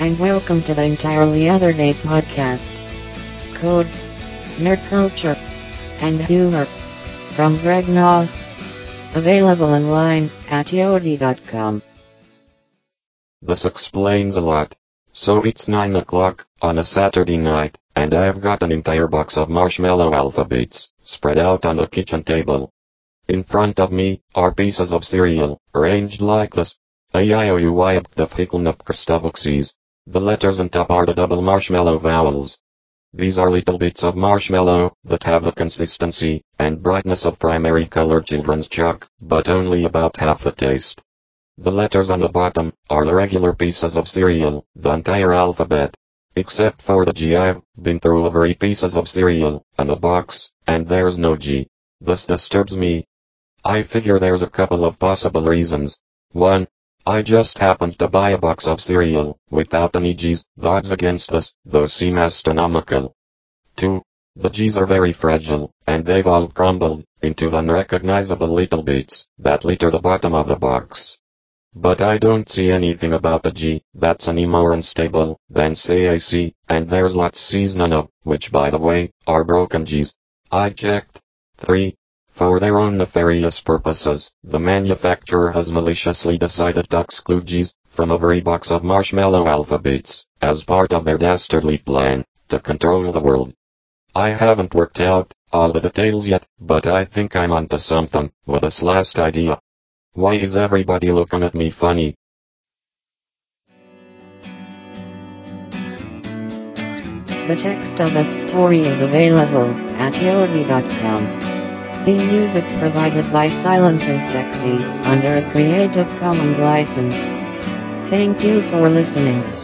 and welcome to the Entirely Other Day podcast. Code, nerd culture, and humor from Greg Noss. Available online at yodi.com. This explains a lot. So it's 9 o'clock on a Saturday night, and I've got an entire box of marshmallow alphabets spread out on the kitchen table. In front of me are pieces of cereal, arranged like this. A-I-O-U-Y-P-D-F-I-C-L-N-P-C-S. The letters on top are the double marshmallow vowels. These are little bits of marshmallow that have the consistency and brightness of primary colored children's chalk, but only about half the taste. The letters on the bottom are the regular pieces of cereal, the entire alphabet. Except for the G. I've been through every pieces of cereal on the box, and there's no G. This disturbs me. I figure there's a couple of possible reasons. 1. I just happened to buy a box of cereal without any G's. The odds against this, though, seem astronomical. 2. The G's are very fragile, and they've all crumbled into the unrecognizable little bits that litter the bottom of the box. But I don't see anything about the G that's any more unstable than say a C, and there's lots C's, none of which, by the way, are broken G's. I checked. 3. For their own nefarious purposes, the manufacturer has maliciously decided to exclude G's from every box of marshmallow alphabets as part of their dastardly plan to control the world. I haven't worked out all the details yet, but I think I'm onto something with this last idea. Why is everybody looking at me funny? The text of this story is available at yodi.com. Theme music provided by Silence is Sexy under a Creative Commons license. Thank you for listening.